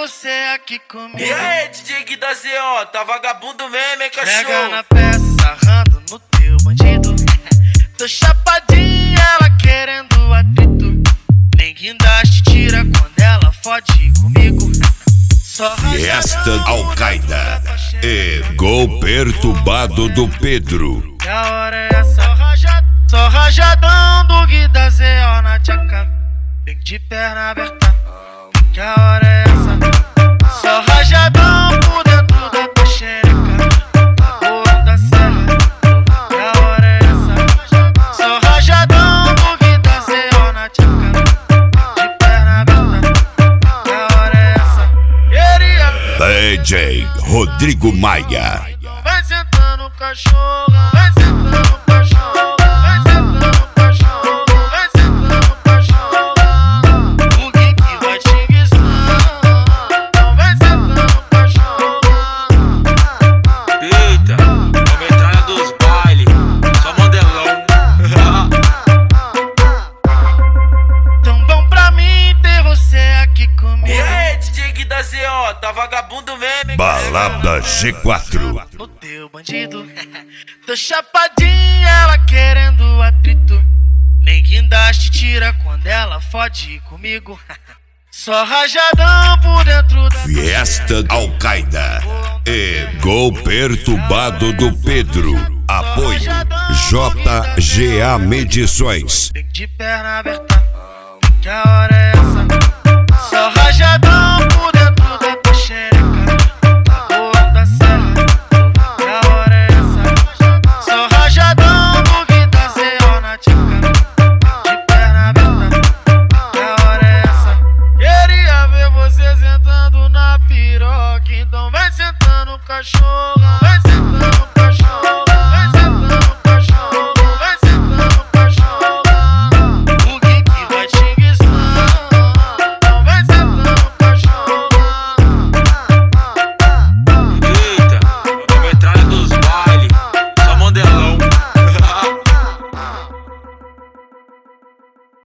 você aqui comigo. E aí, DJ Gui da ZO, tá vagabundo mesmo, hein, cachorro? Pega na peça, sarrando no teu bandido. Tô chapadinha, ela querendo atrito. Nem guindaste tira quando ela fode comigo. Só Fiesta Al-Qaeda e Gol Perturbado do Pedro. Que a hora é essa? Só rajadão do Gui da ZO na tchaca. Vem de perna aberta. Que a hora é essa? Só rajadão por dentro da tua xereca. Porra da serra. Que a hora é essa? Só rajadão do Gui da ZO na tchaca. De perna aberta. Que a hora é essa? DJ Rodrigo Maia. Vai sentando o cachorro, vai sentando o cachorro, vai sentando o cachorro, vai sentando o cachorro. O Gui que vai te guiçando, vai sentando o cachorro. Eita, a metralha dos bailes, só modelão. Tão bom pra mim ter você aqui comigo. E aí, DJ Gui da ZO, tá vagabundo mesmo, hein? Balada G4. No teu bandido. Tô chapadinha, ela querendo atrito. Nem guindaste tira quando ela fode comigo. Só rajadão por dentro da Fiesta Al-Qaeda e Gol Perturbado do Pedro. Apoio JGA Medições. Vem de perna aberta. Que a hora é